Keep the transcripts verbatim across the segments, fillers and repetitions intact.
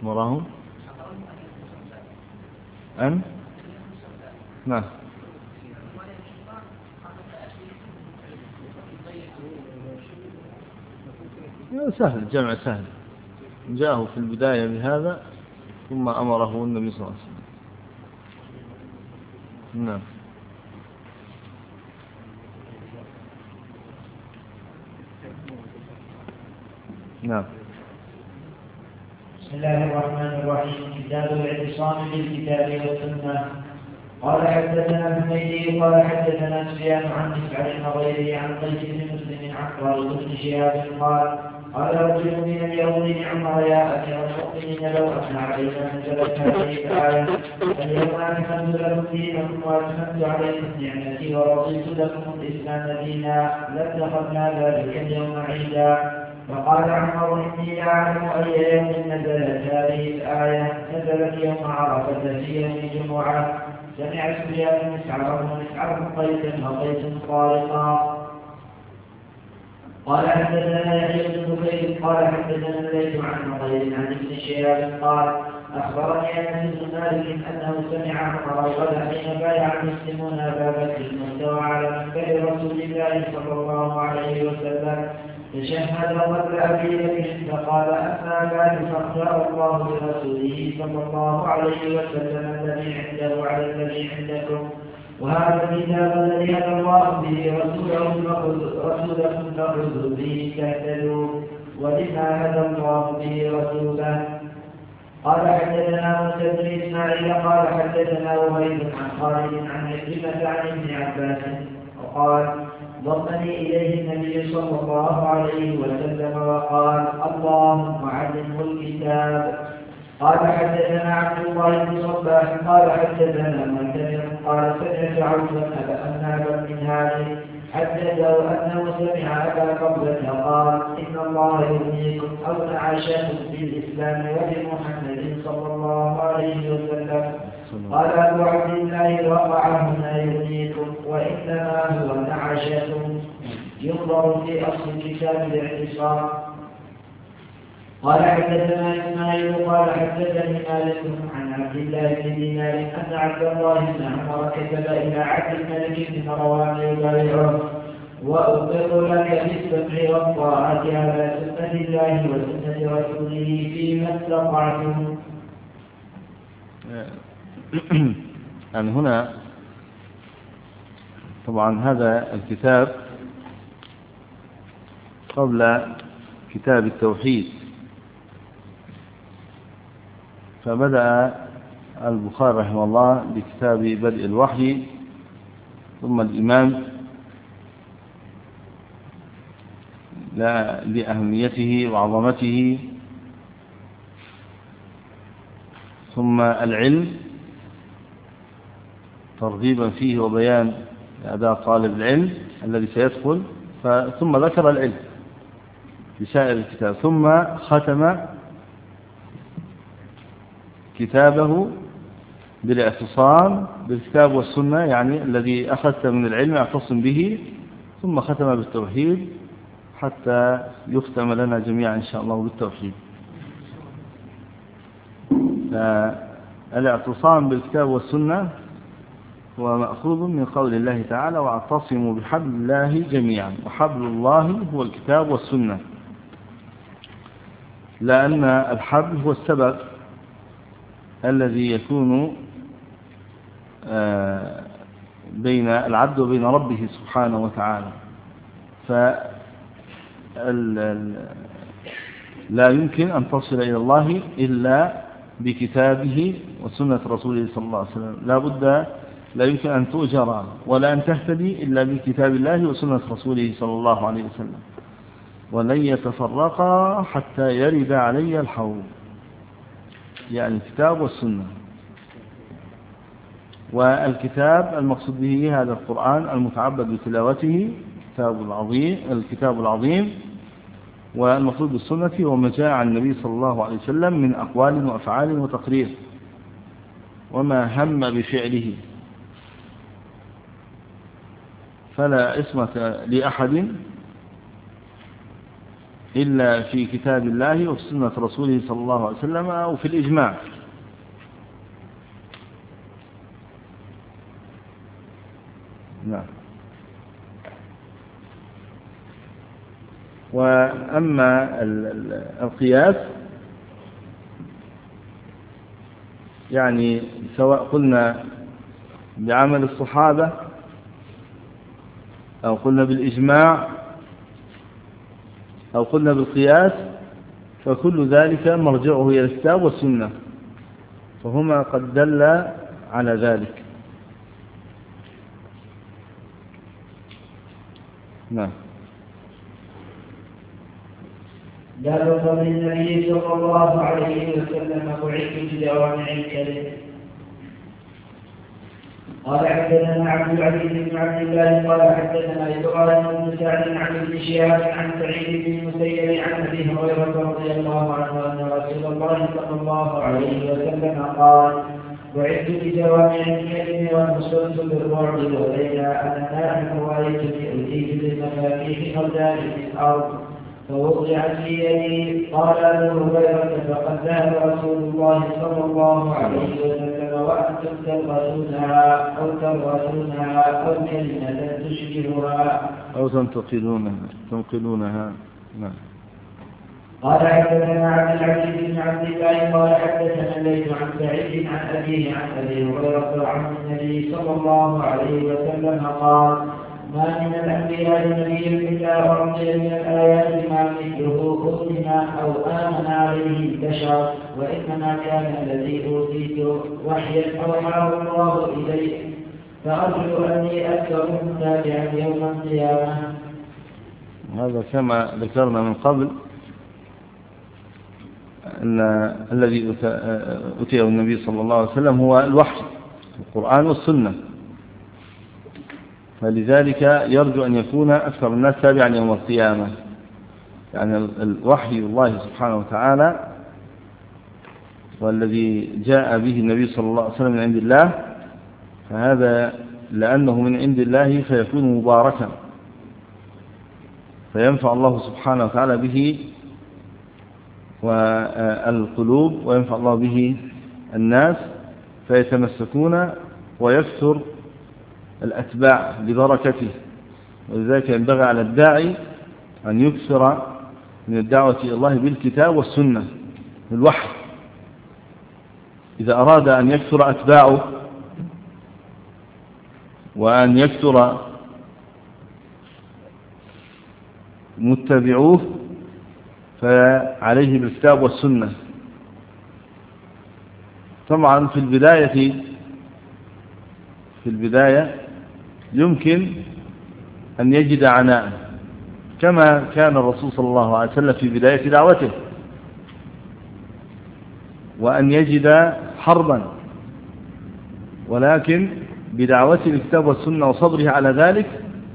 أمرهم أن نعم سهل، جمع سهل، جاءه في البداية بهذا ثم أمره النبي صلى الله عليه وسلم. نعم. نعم. بسم الله الرحمن الرحيم. كتاب الاعتصام بالكتاب والسنة. قال حدثنا الحميدي قال حدثنا سفيان عن مسعر وغيره عن قيس بن مسلم عن خالد بن شهاب قال قال رجل من اليهود نعم يا أمير المؤمنين لو أن علينا نزلت هذه الآية اليوم أكملت لكم دينكم وأتممت عليكم نعمتي ورضيت لكم الإسلام دينا لاتخذنا ذلك اليوم عيدا. فقال عمر إني لا أعلم أي يوم نزلت هذه الآية. نزلت يوم عرفة في يوم الجمعة. سمع سفيان مسعر ومسعر قيسا وقيس طارقا. قال حدثنا يحيى بن بكير قال حدثنا الليث عن غير عن ابن شهاب قال اخبرني انس بن مالك انه سمع عمر وقال حين بايع المسلمون ابا بكر واستوى على منبر رسول الله صلى الله عليه وسلم تشهد قبل ابي بكر فقال اما بعد فاختار الله لرسوله صلى الله عليه وسلم الذي عنده على الذي عندكم وهذا الكتاب الذي هدى الله به رسوله رسولكم فخذوا به تهتدوا ولما هدى الله به رسوله. قال حدثنا موسى بن اسماعيل قال حدثنا وهيب عن خالد عن عكرمة عن ابن عباس وقال ضمني اليه النبي صلى الله عليه وسلم وقال اللهم علمه الكتاب. قال حدثنا عبد الله بن صباح قال حدثنا معتمر قال سمعت عوفا أنابا من هذه حدثه أنه سمع أبا قبلة قال إن الله يغنيكم أو نعاشاكم بالإسلام وبمحمد صلى الله عليه وسلم. قال أبو عبد الله وقع هنا يغنيكم وإنما هو نعاشاكم ينظر في أصل كتاب الاعتصام. قال حدثنا إسماعيل قال حدثني مالك عن عبد الله بن دينار أن عبد الله بن عمر كتب إلى عبد الملك بن مروان يبايعه وأقر لك بالسمع والطاعة على سنة الله وسنة رسوله فيما استطعتم. يعني هنا طبعا هذا الكتاب قبل كتاب التوحيد، فبدأ البخاري رحمه الله بكتاب بدء الوحي ثم الإيمان لأهميته وعظمته ثم العلم ترغيبا فيه وبيان أداء طالب العلم الذي سيدخل، ثم ذكر العلم في سائر الكتاب، ثم ختم كتابه بالاعتصام بالكتاب والسنة، يعني الذي أخذت من العلم اعتصم به، ثم ختم بالتوحيد حتى يختم لنا جميعا إن شاء الله بالتوحيد. فالاعتصام بالكتاب والسنة هو مأخوذ من قول الله تعالى واعتصموا بحبل الله جميعا، وحبل الله هو الكتاب والسنة، لأن الحبل هو السبب الذي يكون بين العبد وبين ربه سبحانه وتعالى. فلا يمكن أن تصل إلى الله إلا بكتابه وسنة رسوله صلى الله عليه وسلم، لا بد لا يمكن أن تؤجر ولا أن تهتدي إلا بكتاب الله وسنة رسوله صلى الله عليه وسلم، ولن يتفرقا حتى يرد علي الحوض، يعني الكتاب والسنة. والكتاب المقصود به هذا القرآن المتعبد بتلاوته، الكتاب العظيم الكتاب العظيم والمقصود بالسنة وما جاء عن النبي صلى الله عليه وسلم من أقوال وأفعال وتقرير وما هم بفعله، فلا اسمة لأحد إلا في كتاب الله وفي سنة رسوله صلى الله عليه وسلم أو في الإجماع. نعم. وأما القياس يعني سواء قلنا بعمل الصحابة أو قلنا بالإجماع أو قلنا بالقياس، فكل ذلك مرجعه إلى الكتاب والسنة، فهما قد دل على ذلك. نعم. باب قول النبي صلى الله عليه وسلم بعثت بجوامع الكلم. قال حدثنا عبد العزيز بن عبد الله قال حدثنا إبراهيم بن سعد عن ابن شهاب عن سعيد بن المسيب عن أبي هريرة رضي الله عنه أن رسول الله صلى الله عليه وسلم قال بعثت بجوامع الكلم وانصرت بالرعب، وليلا أنا نائم رأيتني أتيت بالمفاتيح خزائن الأرض فوضعت في يدي. قال أبو هريرة فقد ذهب رسول الله صلى الله عليه وسلم وأنتم تلغسونها أو تلغسونها أو كلمة تشبهها أو تنتقلونها تنقلونها. نعم. قال حدثنا عبد العزيز بن عبد الله قال حدثنا الليث عن سعيد عن أبيه عن أبي هريرة عن النبي صلى الله عليه وسلم قال ما من الأنبياء نبي إلا أعطي من الآيات ما مثله أؤمن أو آمن عليه البشر، وإنما كان الذي أوتيت وحيا أوحاه الله إليه، فأرجو أني أكثرهم تابعا يوم القيامة. هذا كما ذكرنا من قبل أن الذي أتيه النبي صلى الله عليه وسلم هو الوحي، القرآن والسنة، فلذلك يرجو أن يكون أكثر الناس تابعا يوم القيامة. يعني الوحي الله سبحانه وتعالى والذي جاء به النبي صلى الله عليه وسلم من عند الله، فهذا لأنه من عند الله فيكون مباركا، فينفع الله سبحانه وتعالى به والقلوب وينفع الله به الناس فيتمسكون ويكثر الأتباع ببركته. ولذلك ينبغي على الداعي أن يكثر من الدعوة إلى الله بالكتاب والسنة بالوحي. إذا أراد أن يكثر أتباعه وأن يكثر متبعوه فعليه بالكتاب والسنة. طبعا في البداية في البداية يمكن أن يجد عناء كما كان الرسول صلى الله عليه وسلم في بداية دعوته، وأن يجد حربا، ولكن بدعوته الكتاب والسنة وصبره على ذلك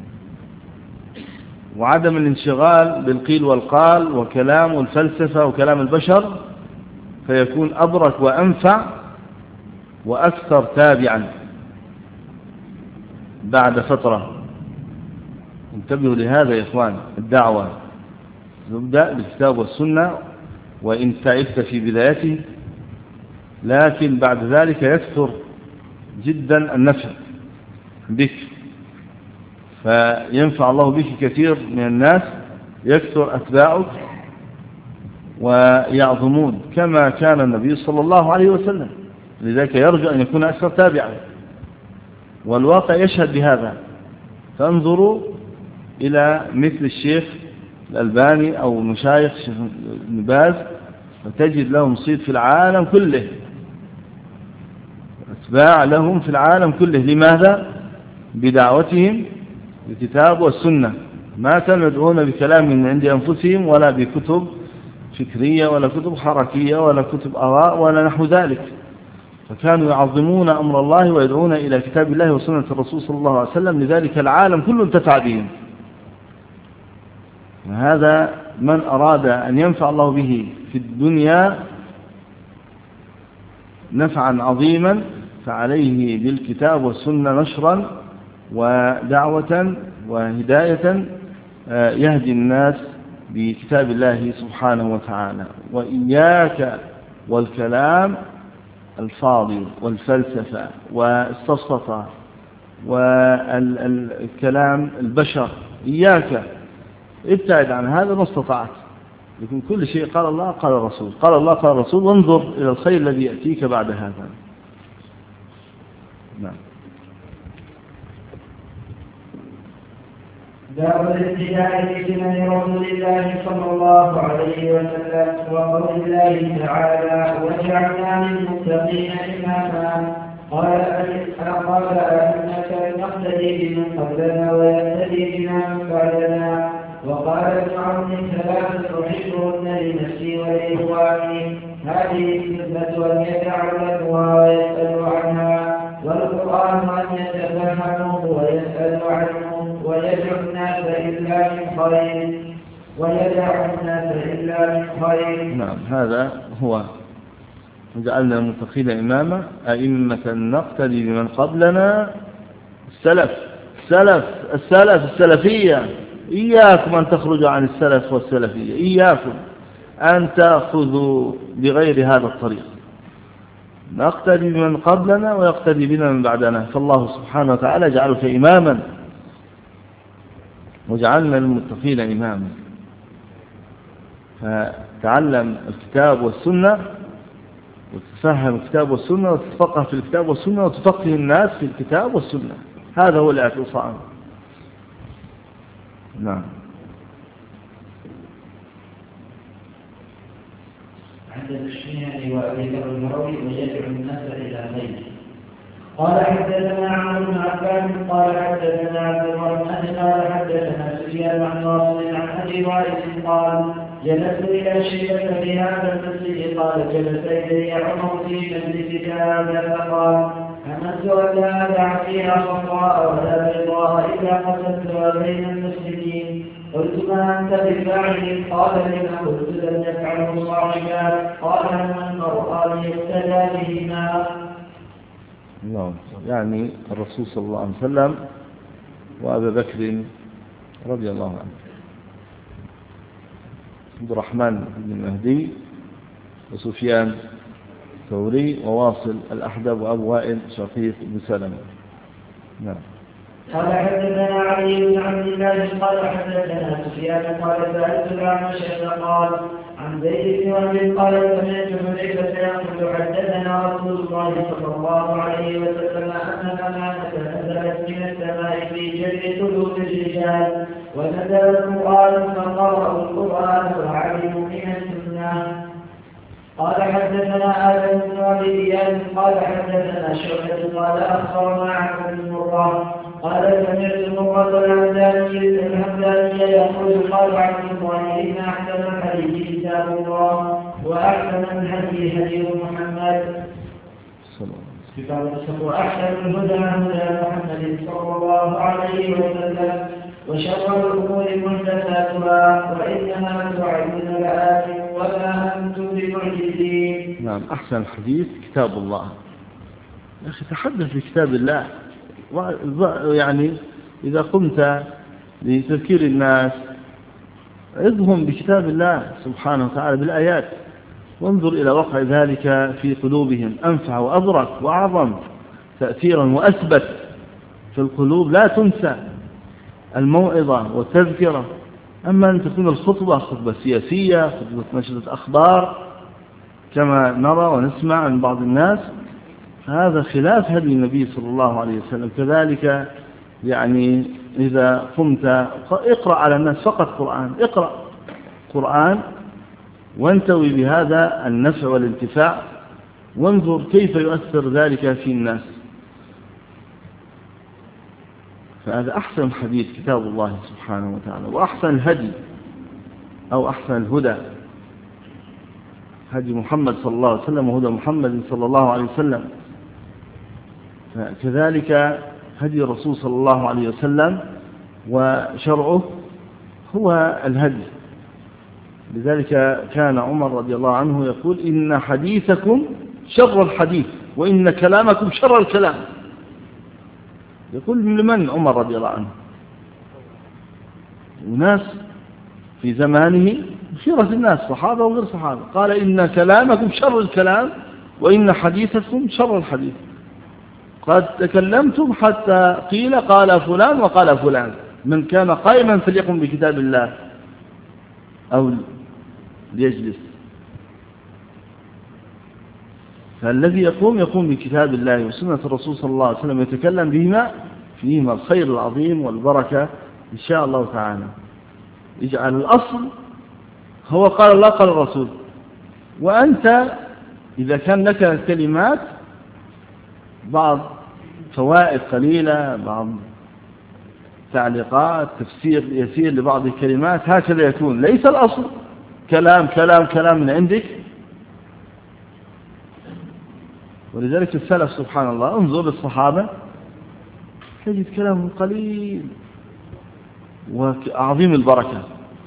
وعدم الانشغال بالقيل والقال وكلام والفلسفة وكلام البشر، فيكون أبرك وأنفع وأكثر تابعا بعد فترة. انتبهوا لهذا يا إخوان. الدعوة نبدأ بالكتاب والسنة وإن تعبت في بدايته، لكن بعد ذلك يكثر جدا النفع بك، فينفع الله بك كثير من الناس، يكثر أتباعك ويعظمون كما كان النبي صلى الله عليه وسلم. لذلك يرجو أن يكون أكثر تابعا، والواقع يشهد بهذا. فانظروا إلى مثل الشيخ الألباني أو مشايخ الشيخ ابن باز، فتجد لهم صيت في العالم كله، أتباع لهم في العالم كله. لماذا؟ بدعوتهم بالكتاب والسنة، ما كانوا يدعون بكلام من عند أنفسهم ولا بكتب فكرية ولا كتب حركية ولا كتب آراء ولا نحو ذلك، فكانوا يعظمون أمر الله ويدعون إلى كتاب الله وسنة الرسول صلى الله عليه وسلم. لذلك العالم كله انتفع بهم. وهذا من أراد أن ينفع الله به في الدنيا نفعا عظيما فعليه بالكتاب والسنة نشرا ودعوة وهداية يهدي الناس بكتاب الله سبحانه وتعالى، وإياك والكلام الفاضي والفلسفة والسفسطة والكلام البشر، إياك ابتعد عن هذا ما استطعت، لكن كل شيء قال الله قال الرسول، قال الله قال الرسول، وانظر إلى الخير الذي يأتيك بعد هذا. نعم. باب الابتداء في سنن رسول الله صلى الله عليه وسلم، وقول الله تعالى: وجعلنا للمتقين إماما. قال قال أئمة نقتدي بمن قبلنا ويقتدي بنا من بعدنا. وقال ابن عون: ثلاث أحبهن لنفسي ولإخواني، هذه السنة أن يتعلمها ويسأل عنها، والقرآن أن يتفهموه ويسأل عنه، ويدعو الناس إلا من خير ويدع الناس إلا من خير. نعم، هذا هو جعلنا المتقين إماما، أئمة نقتدي بمن قبلنا، السلف السلف السلف السلفية. إياكم أن تخرجوا عن السلف والسلفية، إياكم أن تأخذوا بغير هذا الطريق. نقتدي بمن قبلنا ويقتدي بنا من بعدنا، فالله سبحانه وتعالى جعلك إماما وجعلنا للمتقين إماما. فتعلم الكتاب والسنة وتفهم الكتاب والسنة وتتفقه في الكتاب والسنة وتفقه الناس في الكتاب والسنة، هذا هو الاعتصام. نعم. عند الشيعة وأبي ذر المروي ويدعو الناس إلى خير. قال حدثنا عمرو بن عباس قال حدثنا عبد الرحمن قال حدثنا سفيان عن واصل عن أبي وائل قال: جلست إلى شيبة في هذا المسجد. قال: جلس إلي عمر في مجلس هذا فقال: أمنت أن لا أدع فيها صفراء ولا بيضاء إلا قسمتها بين المسلمين. قلت: ما أنت بفاعل؟ قال: لما قلت لم يفعله صاحبان. قال: أما المرء يقتدى بهما. نعم، يعني الرسول صلى الله عليه وسلم وأبا بكر رضي الله عنه، عبد الرحمن بن المهدي وسفيان الثوري وواصل الأحدب وأبو وائل شقيق بن سلمة. نعم. قال حدثنا علي بن عبد الله قال حدثنا سفيان قال: سألت الأعمش فقال: عن زيد بن وهب قال: سمعت حذيفة يقول: حدثنا رسول الله صلى الله عليه وسلم أن الأمانة نزلت من السماء في جر قلوب الرجال، ونزل القرآن فقرأوا القرآن وعلموا من السنة. قال حدثنا آدم بن أبي إياس قال حدثنا شعبة قال أخبرنا عن بن مرة قال: سمعت مرة الهمداني يقول: قال عبد الله: إن أحسن الحديث كتاب الله، وأحسن الهدي هدي محمد، وأحسن الهدى هدى محمد صلى الله عليه وسلم، وشر الأمور محدثاتها، وإنما توعدون لآت وما أنتم بمعجزين. نعم، أحسن الحديث كتاب الله. يا أخي تحدث بكتاب الله، يعني إذا قمت لتذكير الناس عظهم بكتاب الله سبحانه وتعالى بالآيات، وانظر إلى وقع ذلك في قلوبهم، أنفع وأبرك وأعظم تأثيرا وأثبت في القلوب، لا تنسى الموعظة والتذكرة. أما أن تكون الخطبة خطبة سياسية، خطبة نشرة أخبار كما نرى ونسمع عن بعض الناس، هذا خلاف هدي النبي صلى الله عليه وسلم. كذلك يعني إذا قمت اقرأ على الناس فقط قرآن، اقرأ قرآن وانتوي بهذا النفع والانتفاع، وانظر كيف يؤثر ذلك في الناس. فهذا أحسن حديث كتاب الله سبحانه وتعالى، وأحسن الهدي أو أحسن الهدى هدي محمد صلى الله عليه وسلم وهدى محمد صلى الله عليه وسلم. كذلك هدي الرسول صلى الله عليه وسلم وشرعه هو الهدي. لذلك كان عمر رضي الله عنه يقول: إن حديثكم شر الحديث وإن كلامكم شر الكلام. يقول لمن؟ عمر رضي الله عنه. وناس في زمانه خيرة الناس صحابة وغير صحابة، قال إن كلامكم شر الكلام وإن حديثكم شر الحديث، قد تكلمتم حتى قيل قال فلان وقال فلان، من كان قائما فليقم بكتاب الله أو ليجلس. فالذي يقوم يقوم بكتاب الله وسنة الرسول صلى الله عليه وسلم يتكلم بهما، فيهما الخير العظيم والبركة إن شاء الله تعالى. يجعل الأصل هو قال الله قال الرسول، وأنت إذا كان لك كلمات بعض فوائد قليلة، بعض تعليقات، تفسير يسير لبعض الكلمات، هكذا يكون، ليس الأصل كلام كلام كلام من عندك. ولذلك السلف سبحان الله انظر للصحابة تجد كلام قليل وعظيم البركة.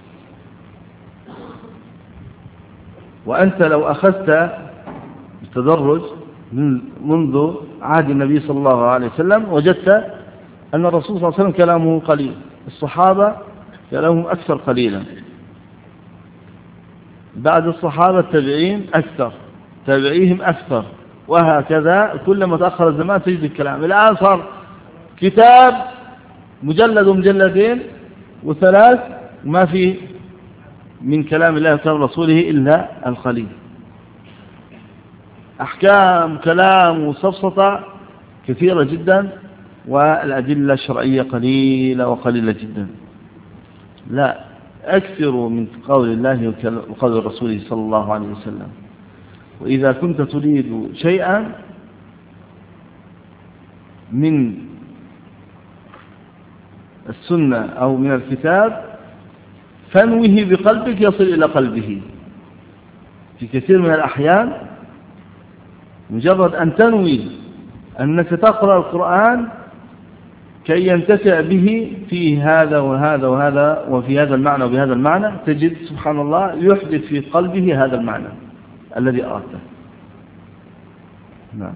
وأنت لو أخذت التدرج منذ عهد النبي صلى الله عليه وسلم وجدت أن الرسول صلى الله عليه وسلم كلامه قليل، الصحابة كلامهم أكثر قليلا، بعد الصحابة التابعين أكثر، تابعيهم أكثر، وهكذا كلما تأخر الزمان تجد الكلام. الآن صار كتاب مجلد ومجلدين وثلاث ما في من كلام الله وكلام رسوله إلا القليل، أحكام كلام وسفسطة كثيرة جدا، والأدلة الشرعية قليلة وقليلة جدا. لا، أكثروا من قول الله وقول رسوله صلى الله عليه وسلم. وإذا كنت تريد شيئا من السنة أو من الكتاب فانوه بقلبك يصل إلى قلبه. في كثير من الأحيان مجرد أن تنوي أنك تقرأ القرآن كي ينتفع به في هذا وهذا وهذا وفي هذا المعنى وبهذا المعنى، تجد سبحان الله يحدث في قلبه هذا المعنى الذي أردته. نعم.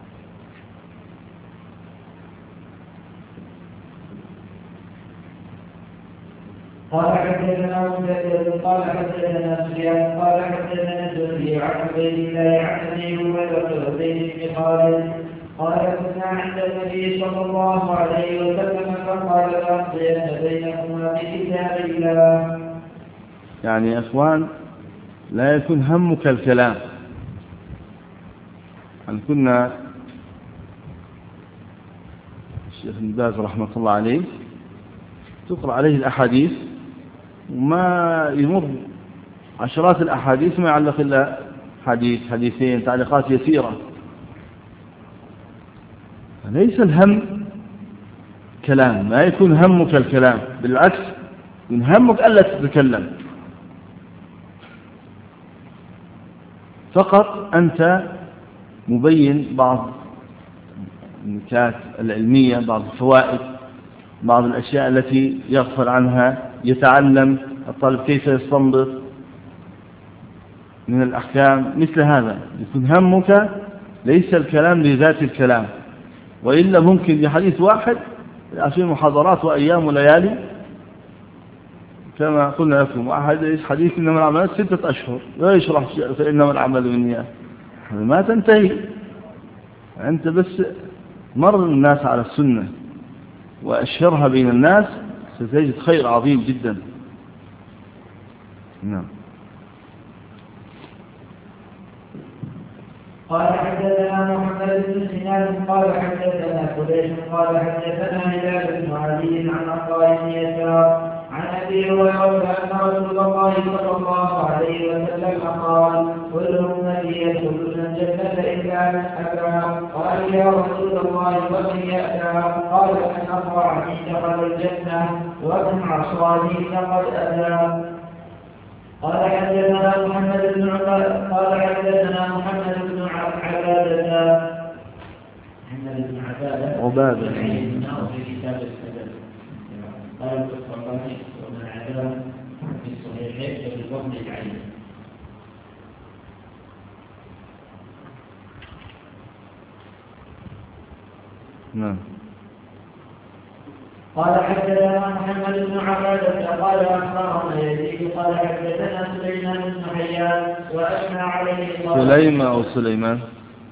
قال حدثنا مسدد قال حدثنا سفيان قال حدثنا الزهري عن عبيد الله عن ابي هريره وزيد بن خالد قال كنا عند النبي صلى الله عليه وسلم فقال لأقضين بينكما بكتاب الله. يعني يا اخوان لا يكون همك الكلام. أن كنا الشيخ ابن باز رحمة الله عليه تقرأ عليه الأحاديث وما يمر عشرات الأحاديث ما يعلق إلا حديث حديثين تعليقات يسيرة. ليس الهم كلام، ما يكون همك الكلام، بالعكس من همك ألا تتكلم، فقط أنت مبين بعض النكات العلمية، بعض الفوائد، بعض الأشياء التي يغفل عنها، يتعلم الطالب كيف يستنبط من الأحكام، مثل هذا يكون همك ليس الكلام لذات الكلام. وإلا ممكن بحديث واحد في محاضرات وأيام وليالي كما قلنا لكم، أحد حديث إنما العملات ستة أشهر لا يشرح فإنما العمل بالنيات، ما تنتهي. أنت بس مر الناس على السنة وأشهرها بين الناس ستجد خير عظيم جدا. نعم. قال حدثنا محمد بن سنان قال حدثنا قريش قال حدثنا هلال بن علي عن عطاء بن يسار عن ابي هريره ان رسول الله صلى الله عليه وسلم قال كل امتي يدخلون الجنه الا من ابى. قال يا رسول الله ومن ياتى؟ قال من اطاعني دخل الجنه ومن عصاني فقد ابى. قال حدثنا محمد بن عبادة قال حدثنا محمد بن عبادة محمد بن عبادة عبادة في كتاب السبب قال الطبراني ومن عبادة في الصحيحين وفي الفضل العليم. نعم. قال حدثنا محمد بن عبادة قال أخبرنا يزيد قال حدثنا سليمان بن حيان وأثنى عليه سليمان أو سليمان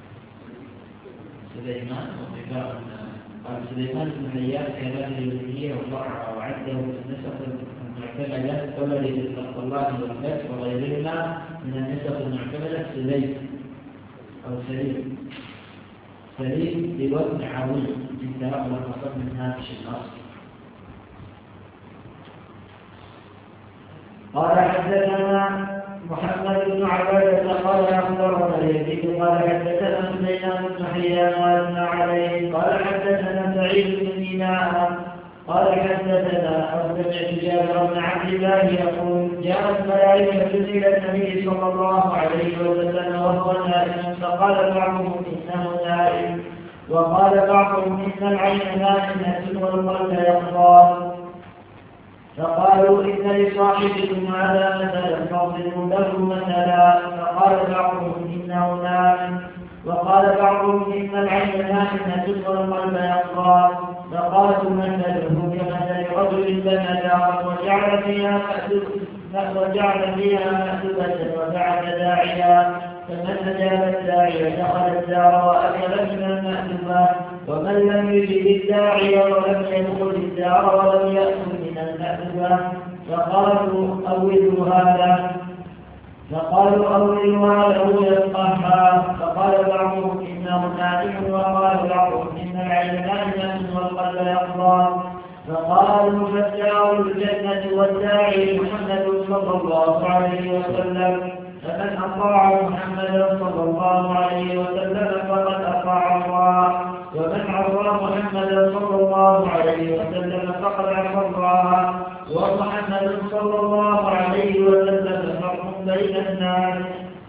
سليمان قال سليمان بن حيان كلام اليهودية وضعها وعده في النسخ المعتمدة ولد خلق الله والناس وغيرهما من النسخ المعتمدة سليم أو سليم سليم بوزن عويل انتهى والمصدر من هامش الأصل. قال حدثنا محمد بن عبادة قال أخبرنا يزيد قال حدثنا سليمان بن حيان وأثنى عليه قال حدثنا سعيد بن ميناء قال حدثنا أو سمعت جابر بن عبد الله يقول جاءت ملائكة إلى النبي صلى الله عليه وسلم وهو نائم فقال بعضهم إنه نائم وقال بعضهم إن العين نائمة والقلب يقظان فقالوا إن لصاحبكم هذا مثلا فاضربوا له مثلا فقال بعضهم إنه نائم وقال بعضهم إن العين نائمة والقلب يقظان فقالوا مثله كمثل رجل بنى دارا وجعل فيها وجعل فيها مأدبة وبعث داعيا فمن أجاب الداعي دخل الدار وأكل من المأدبة ومن لم يجب الداعي ولم يدخل الدار ولم يأكل من المأدبة فقالوا أولوا هذا فقالوا أولوا هذا يفقهها فقال بعضهم إنه نائم وقال بعضهم إن العين نائمة والقلب يقظان فقالوا فادعوا الجنة والداعي محمد صلى الله عليه وسلم فمن أطاع محمدا صلى الله عليه وسلم فقد أطاع الله ومن عصى محمدا صلى الله عليه وسلم فقد عصى الله ومحمد صلى الله عليه وسلم فرق بين الناس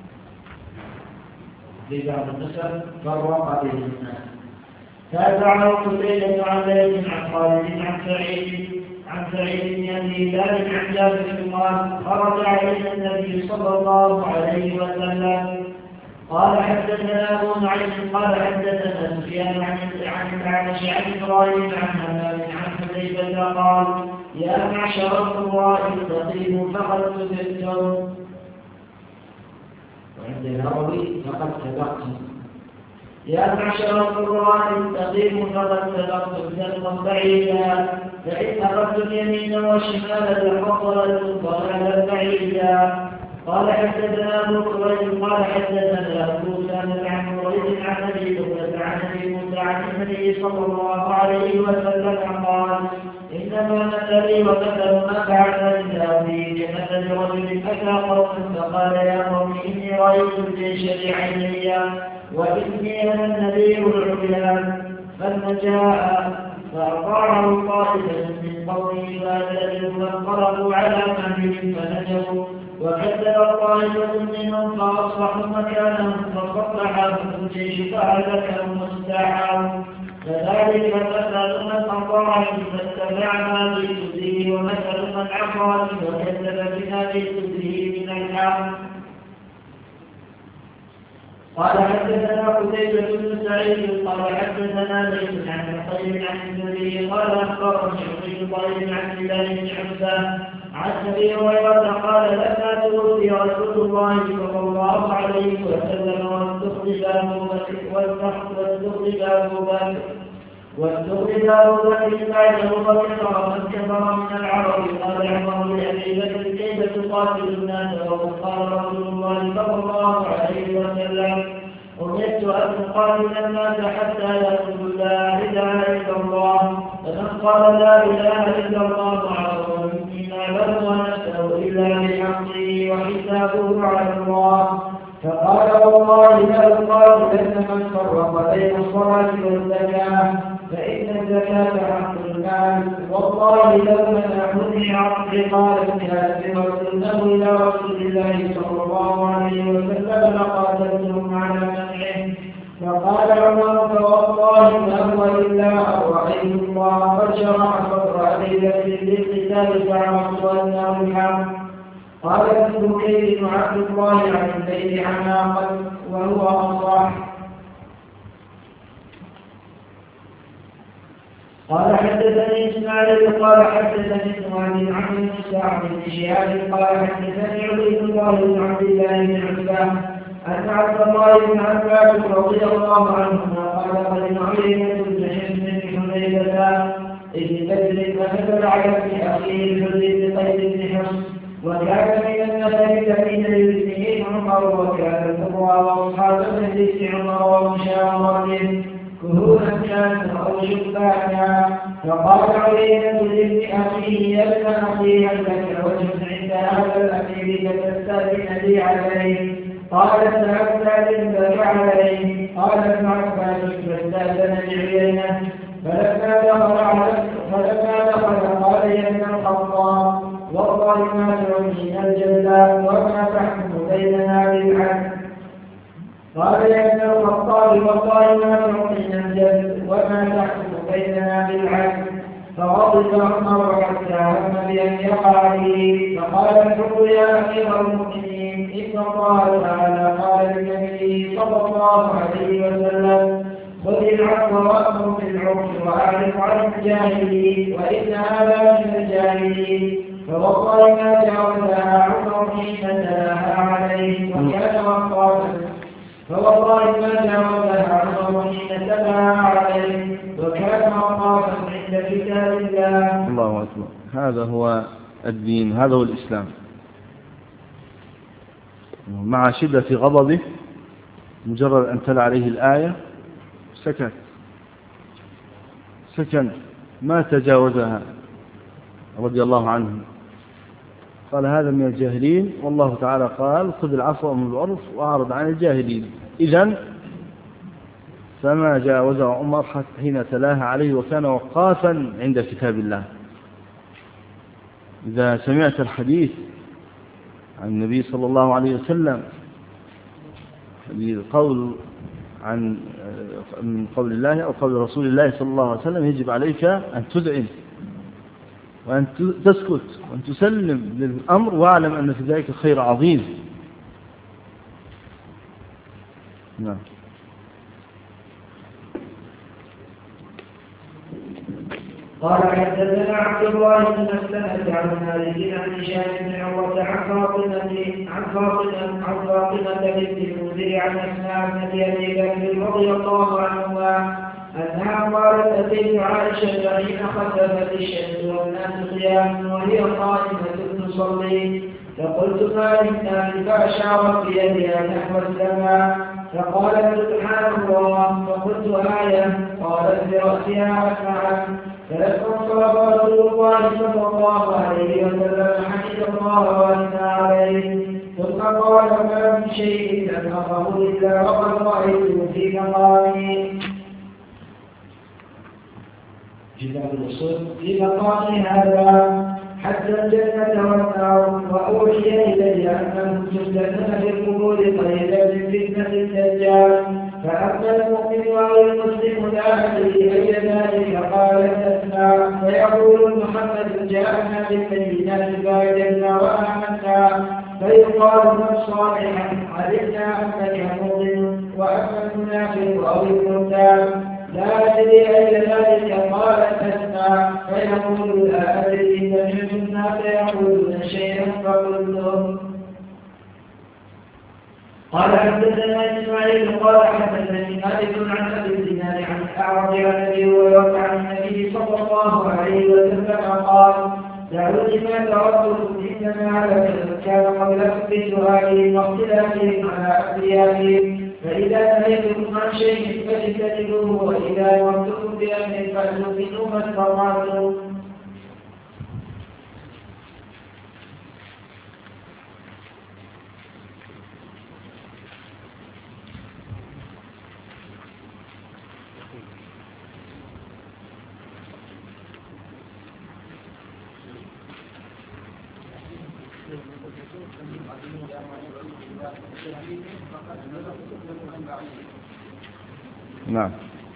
في بعض النسخ فرق بين الناس. تابعه قتيبة عن ليث عن خالد عن سعيد عن سعيد بن أبي هلال عن جابر قال خرج علينا النبي صلى الله عليه وسلم قال حدثنا أبو نعيم قال حدثنا سفيان عن عن الأعمش عن إبراهيم عن همام عن حذيفة قال يا معشر القراء استقيموا فقد سبقتم وعند النووي فقد سبقتم يا معشر القراء استقيموا فقد سبقتم سبقا بعيدا فإن أخذتم يمينا وشمالا فضلتم ضلالا بعيدا. قال حدثنا ابو كريب قال حدثنا ابو سالم عن مريد عن ابي بكر عن ابي موسى عن النبي صلى الله عليه وسلم قال انما مثلي ومثل ما بعثني الله به كمثل رجل اتى قوما فقال يا قوم اني رايت الجيش بعيني واني انا النذير العريان فلما جاء فأطاعه طائفة من قومه فأجلوا فانقلبوا على مهلهم فنجوا وكذب طائفة منهم فأصبحوا مكانهم فصبح الجيش فأهلكهم واستاحوا فذلك مثل من أطاعني فاتبع ما جئت به ومثل من عصاني وكذب بما جئت به من الحق. قال حدثنا قتيبة بن سعيد قال حدثنا ليث عن الخير عن النبي قال أخبرني عبيد الله عن بلال بن حمزة عن أبي هريرة قال لما توفي رسول الله صلى الله عليه وسلم واستخرج أبو بكر واستخرج أبو بكر واستخرج أبو بكر بعد أبو بكر من كفر من العرب قال عمر لأبي بكر كيف تقاتل الناس وقد قال رسول الله صلى الله عليه وسلم أمرت أن أقاتل الناس حتى يقولوا لا إله إلا الله فمن قال لا إله إلا الله عرض منا له ونسأل إلا بحقه وحسابه على الله فقال والله لأقاتلن من فرق بين الصلاة والزكاة فإن الزكاة حق المال والله لو منعوني عن رقاب فأسرته إلى رسول الله صلى الله عليه وسلم لقاتلتهم على منعه فقال عمر فوالله ما هو إلا أن رأيت الله قد شرع صدر أبي بكر للقتال فعرفت أنه الحق. قال ابن بكير بن عبد الله عن الليل عناقا وهو أصح. قال حدثني إسماعيل قال حدثني إسماعيل عن بن سعد بن شهاب قال حدثني عبيد الله بن عبد الله بن عتبة أن عبد الله بن عباس رضي الله عنهما قال قدم عيينة بن حزم بن حذيفة إذ بدر فنزل على ابن أخيه الحزن بقيد بن حصن وكان من النفر الذين يزنيهم عمر وكان الفقراء وأصحاب مجلس عمر ومشاورته كهولا كانوا أو شبانا فقال عيينة لابن أخيه يا ابن أخي هل لك وجه عند هذا الأمير فتستأذن لي عليه؟ قال سأستأذن لك عليه. قال ابن عباس فاستأذن لعيينة فلما دخل على فلما دخل قال يا ابن الخطاب والله ما تعطينا الجزاء وما تحكم بيننا بالعدل. قال يا ابن الخطاب والله ما تعطينا الجزاء وما تحكم بيننا بالعدل. فغضب عمر حتى هم بأن يقع به فقال الحر يا أمير المؤمنين إن الله تعالى قال للنبي صلى الله عليه وسلم خذ العفو وأمر بالعرف وأعرف عن الجاهلين وإن هذا من الجاهلين. فوالله ما جاوزها عمر حين تلاها عليه وكان وقافا فوالله ما جاوزها عمر حين تلاها عليه وكان وقافا عند كتاب الله. الله أكبر. هذا هو الدين، هذا هو الإسلام. مع شدة غضبه مجرد أن تلا عليه الآية سكت سكن ما تجاوزها رضي الله عنه. قال هذا من الجاهلين والله تعالى قال خذ العفو وأمر بالعرف وأعرض عن الجاهلين. إذن فما جاوزه عمر حتى حين تلاها عليه وكان وقافا عند كتاب الله. إذا سمعت الحديث عن النبي صلى الله عليه وسلم القول عن من قول الله أو قول رسول الله صلى الله عليه وسلم يجب عليك أن تذعن وأن تسكت وأن تسلم للأمر واعلم أن في ذلك خير عظيم. نعم. قال حدثنا عبد الله بن مسلمة عن مالك عن هشام بن عروة عن فاطمة عن فاطمة عن فاطمة بنت المنذر عن أسماء بنت أبي بكر رضي الله عنهما أنها قالت أتيت عائشة حين خسفت الشمس والناس قيام وهي قائمة تصلي فقلت ما للناس فأشارت بيدها نحو السماء فقالت سبحان الله فقلت آية قالت برأسها أسمعت. فلما انصرف رسول الله صلى الله عليه وسلم حمد الله وأثنى عليه ثم قال ما من شيء لم أخه إلا وقد رأيته في مقامي في مقام هذا حتى الجنة والنار وأوحي إلي أنهم يفتنون في القبور قليلا من فتنة الدجال فأما المؤمن أو المسلم لا أدري أي ذلك قالت أسماء فيقول محمد جاءنا بالبينات فأجلنا وآمنا فيقال من صالحا علمنا أنك مؤمن وأما المنافق أو المرتاب لا أدري أي ذلك قالت أسماء فيقول لا أدري سمعت الناس يقولون شيئا فقلته. قال حدثنا إسماعيل قال حدثني مالك عن أبي الزناد عن الأعرج عن أبي هريرة عن النبي صلى الله عليه وسلم قال دعوني ما تردتم إنما هلك من كان قبلكم بسؤالهم واختلافهم على أنبيائهم فإذا نهيتكم عن شيء فاجتنبوه وإذا أمرتكم بأمر فأتوا منه ما استطعتم. نعم.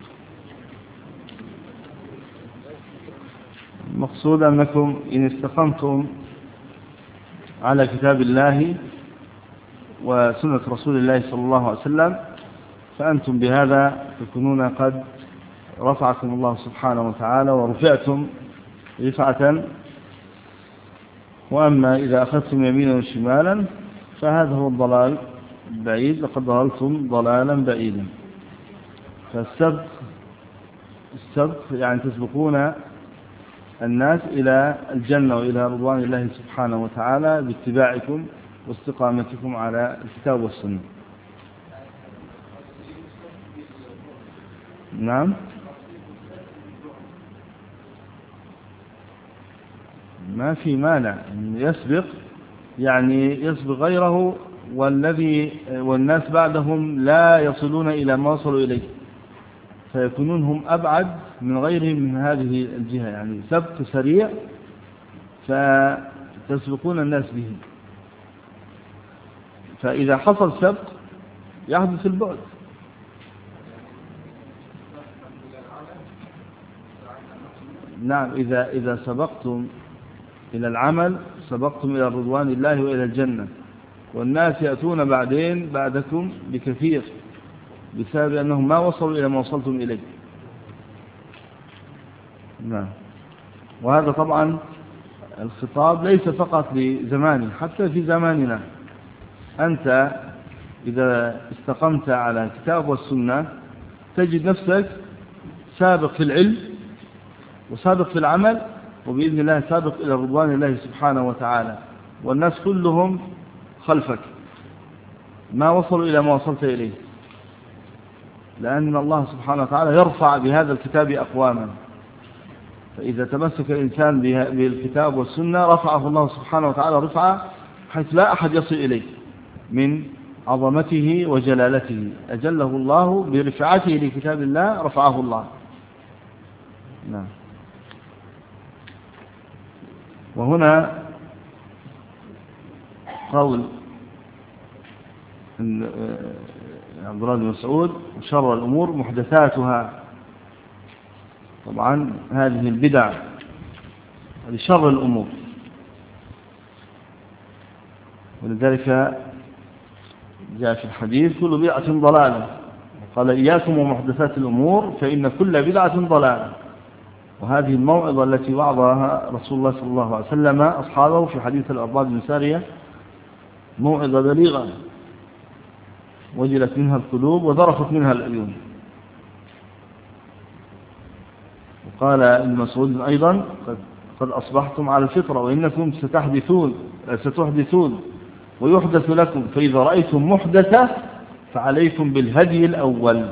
المقصود أنكم إن استقمتم على كتاب الله وسنة رسول الله صلى الله عليه وسلم فأنتم بهذا تكونون قد رفعكم الله سبحانه وتعالى ورفعتم رفعة. وأما إذا أخذتم يمينا وشمالا فهذا هو الضلال البعيد، لقد ضللتم ضلالا بعيدا. فالسبق السبق يعني تسبقون الناس إلى الجنة وإلى رضوان الله سبحانه وتعالى باتباعكم واستقامتكم على الكتاب والسنة. نعم، ما في مانع يسبق، يعني يسبق غيره، والذي والناس بعدهم لا يصلون إلى ما وصلوا إليه، فيكونون هم أبعد من غيرهم من هذه الجهة، يعني سبق سريع فتسبقون الناس به. فإذا حصل سبق يحدث البعد. نعم، إذا إذا سبقتم إلى العمل سبقتم إلى رضوان الله وإلى الجنة، والناس يأتون بعدين بعدكم بكثير بسبب أنهم ما وصلوا إلى ما وصلتم إليه. نعم، وهذا طبعا الخطاب ليس فقط لزمانه، حتى في زماننا أنت إذا استقمت على الكتاب والسنة تجد نفسك سابق في العلم وسابق في العمل، وبإذن الله سابق إلى رضوان الله سبحانه وتعالى، والناس كلهم خلفك ما وصلوا إلى ما وصلت إليه، لأن الله سبحانه وتعالى يرفع بهذا الكتاب أقواما. فإذا تمسك الإنسان بالكتاب والسنة رفعه الله سبحانه وتعالى رفعة حيث لا أحد يصل إليه من عظمته وجلالته. أجله الله برفعته لكتاب الله، رفعه الله. نعم. وهنا قول عبد الله بن مسعود: شر الأمور محدثاتها. طبعا هذه البدع هذه شر الأمور، ولذلك جاء في الحديث: كل بدعة ضلالة. قال: إياكم ومحدثات الأمور فإن كل بدعة ضلالة. وهذه الموعظة التي وعظها رسول الله صلى الله عليه وسلم أصحابه في حديث الأرباب بن سارية موعظة بليغة وجلت منها القلوب وذرفت منها العيون. وقال ابن مسعود أيضا: قد, قد أصبحتم على الفطرة وإنكم ستحدثون ستحدثون ويحدث لكم، فإذا رأيتم محدثة فعليكم بالهدي الأول.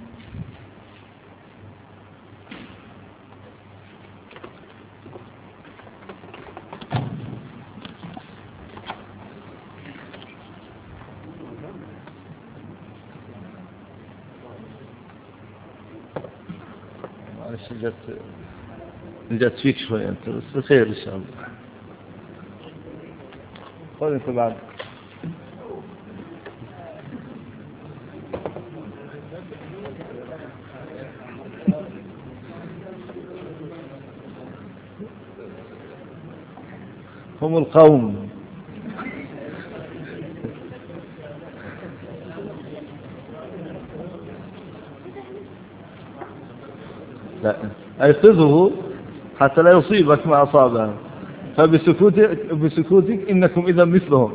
جت جت فيك شوية أنت، بس خير إن شاء الله. قول أنت بعد. هم القوم. لا، أيقظه حتى لا يصيبك ما أصابه، فبسكوتك بسكوتك إنكم إذا مثلهم.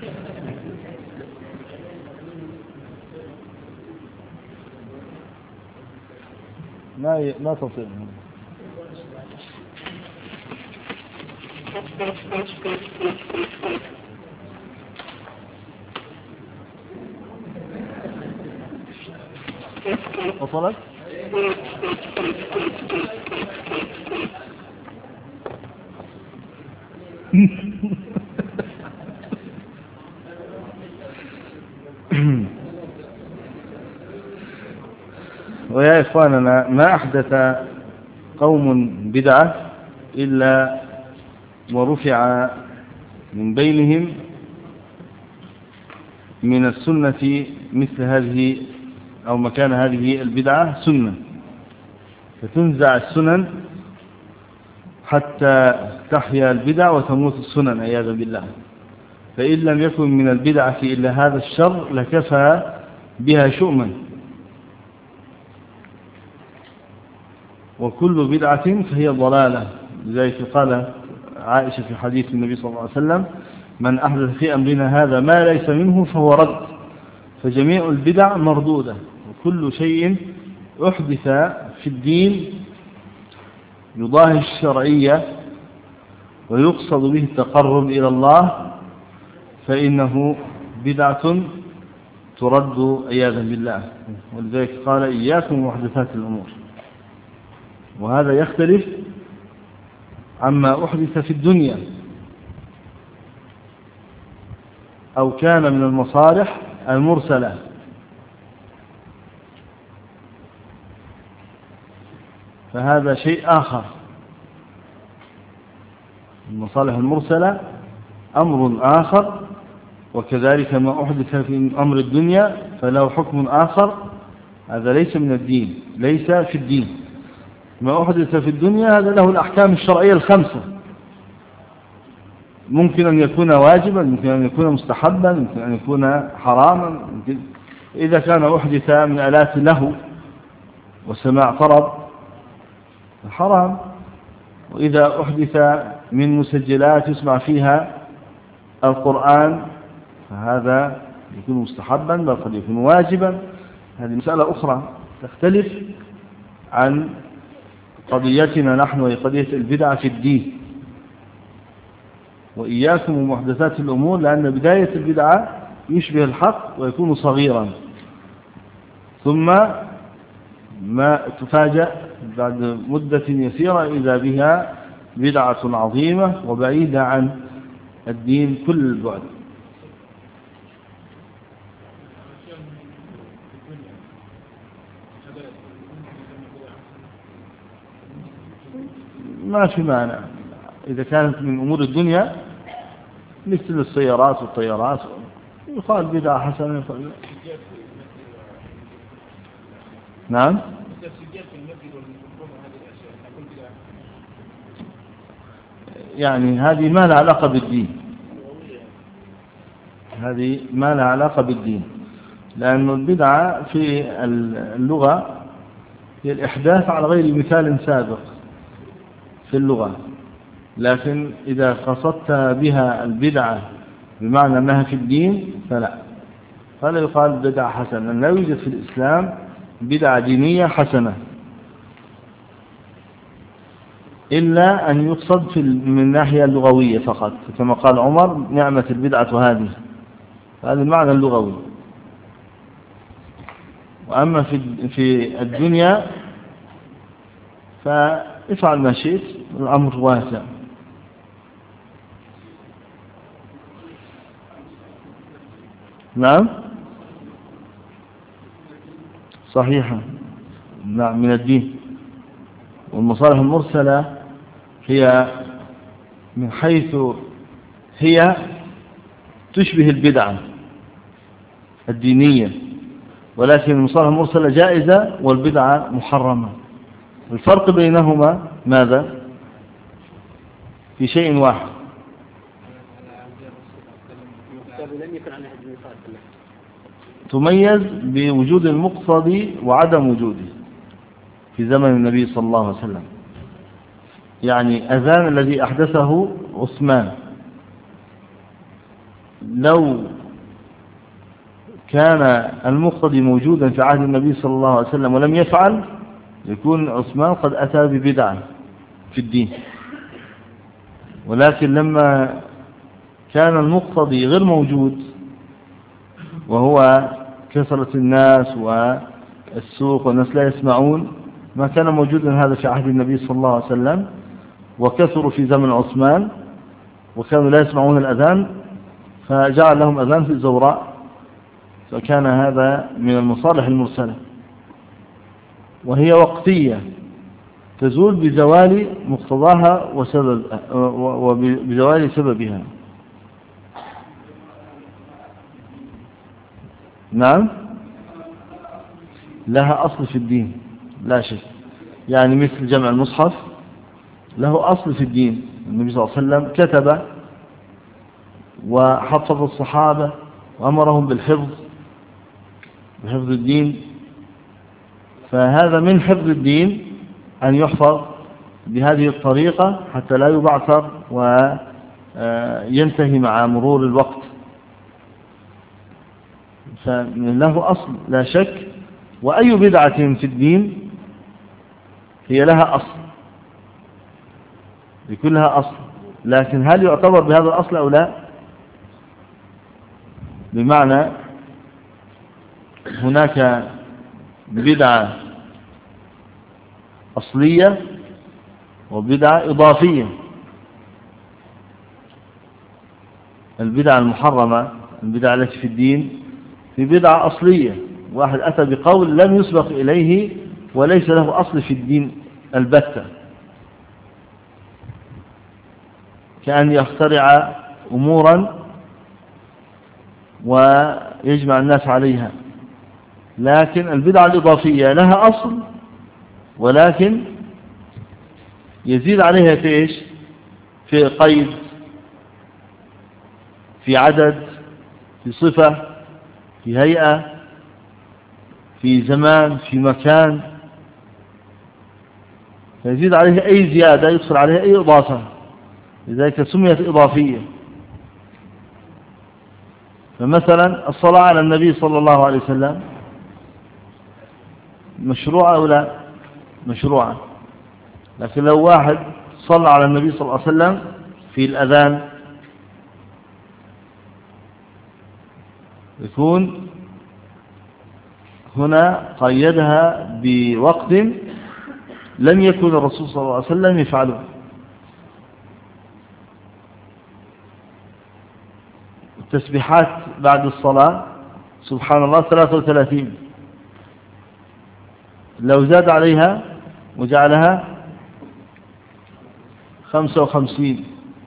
ما ما تصير. وصلت؟ ويا إخواننا، ما أحدث قوم بدعة إلا ورفع من بينهم من السنة مثل هذه أو مكان هذه البدعة سنة، فتنزع السنن حتى تحيا البدع وتموت السنن عياذا بالله. فإن لم يكن من البدعة إلا هذا الشر لكفى بها شؤما. وكل بدعة فهي ضلالة. لذلك قال عائشة في حديث النبي صلى الله عليه وسلم: من أحدث في أمرنا هذا ما ليس منه فهو رد. فجميع البدع مردودة، وكل شيء أحدث في الدين يضاهي الشرعية ويقصد به التقرب إلى الله فإنه بدعة ترد عياذا بالله. ولذلك قال: إياكم ومحدثات الأمور. وهذا يختلف عما أحدث في الدنيا أو كان من المصالح المرسلة. فهذا شيء آخر. المصالح المرسلة أمر آخر، وكذلك ما أحدث في أمر الدنيا فله حكم آخر. هذا ليس من الدين، ليس في الدين. ما أحدث في الدنيا هذا له الأحكام الشرعية الخمسة، ممكن أن يكون واجبا، ممكن أن يكون مستحبا، ممكن أن يكون حراما. ممكن إذا كان أحدث من آلات له وسماع طرب حرام، وإذا أحدث من مسجلات يسمع فيها القرآن فهذا يكون مستحبا، بل قد يكون واجبا. هذه مسألة أخرى تختلف عن قضيتنا نحن، وهي قضية البدعة في الدين. وإياكم ومحدثات الأمور، لأن بداية البدعة يشبه الحق ويكون صغيرا، ثم ما تفاجأ بعد مدة يسيرة إذا بها بدعة عظيمة وبعيدة عن الدين كل البعد. ما في مانع إذا كانت من أمور الدنيا مثل السيارات والطيارات، يقال بدعة حسنة. يقال نعم. يعني هذه ما لها علاقة بالدين، هذه ما لها علاقة بالدين، لأن البدعة في اللغة هي الإحداث على غير مثال سابق في اللغة. لكن إذا قصدت بها البدعة بمعنى أنها في الدين فلا، فلا يقال بدعة حسنة. لا يوجد في الإسلام بدعة دينية حسنة إلا أن يقصد في من الناحية اللغوية فقط، كما قال عمر: نعمة البدعة هذه. هذا المعنى اللغوي. وأما في في الدنيا فافعل ما شئت، الأمر واسع. نعم صحيحة، نعم من الدين. والمصالح المرسلة هي من حيث هي تشبه البدعة الدينية، ولكن المصالح المرسلة جائزة والبدعة محرمة. الفرق بينهما ماذا؟ في شيء واحد. تميز بوجود المقتضي وعدم وجوده في زمن النبي صلى الله عليه وسلم. يعني أذان الذي أحدثه عثمان، لو كان المقتضي موجودا في عهد النبي صلى الله عليه وسلم ولم يفعل، يكون عثمان قد أتى ببدعة في الدين. ولكن لما كان المقتضي غير موجود، وهو كثرة الناس والسوق والناس لا يسمعون، ما كان موجودا هذا في عهد النبي صلى الله عليه وسلم، وكثروا في زمن عثمان وكانوا لا يسمعون الأذان، فجعل لهم أذان في الزوراء. فكان هذا من المصالح المرسلة، وهي وقتية تزول بزوال مقتضاها وسبب وبزوال سببها. نعم لها أصل في الدين لا شك. يعني مثل جمع المصحف له أصل في الدين، النبي صلى الله عليه وسلم كتب وحفظ الصحابة وأمرهم بالحفظ بحفظ الدين، فهذا من حفظ الدين أن يحفظ بهذه الطريقة حتى لا يبعثر وينتهي مع مرور الوقت. فله أصل لا شك، وأي بدعة في الدين هي لها أصل، يكون لها أصل، لكن هل يعتبر بهذا الأصل أو لا؟ بمعنى هناك بدعة أصلية وبدعة إضافية. البدعة المحرمة، البدعة التي في الدين، في بدعة أصلية، واحد أتى بقول لم يسبق إليه وليس له أصل في الدين البتة، كأن يخترع أمورا ويجمع الناس عليها. لكن البدعة الإضافية لها أصل، ولكن يزيد عليها في إيش؟ في قيد، في عدد، في صفة، في هيئة، في زمان، في مكان، فيزيد عليها أي زيادة، يدخل عليها أي إضافة، لذلك سميت إضافية. فمثلا الصلاة على النبي صلى الله عليه وسلم مشروعة أو لا؟ مشروعة. لكن لو واحد صلى على النبي صلى الله عليه وسلم في الأذان يكون هنا قيدها بوقت لم يكن الرسول صلى الله عليه وسلم يفعله. التسبيحات بعد الصلاة سبحان الله ثلاثة وثلاثين، لو زاد عليها وجعلها خمسة وخمسين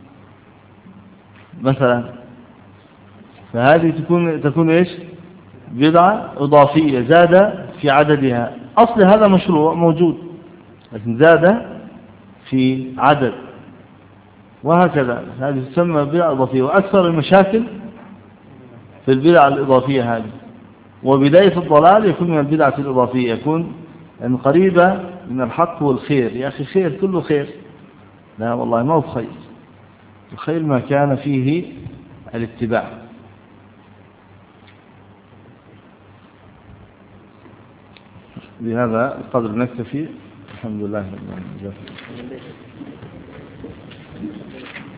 مثلا، فهذه تكون تكون ايش؟ بدعة إضافية، زاد في عددها. أصل هذا مشروع موجود، لكن زاد في عدد، وهكذا. هذه تسمى بدعة إضافية. وأكثر المشاكل في البدعة الإضافية هذه، وبداية الضلال يكون من البدعة الإضافية، يكون يعني قريبة من الحق والخير. يا أخي خير كله خير، لا والله ما هو خير. الخير ما كان فيه الاتباع. بهذا القدر نكتفي. الحمد لله رب العالمين.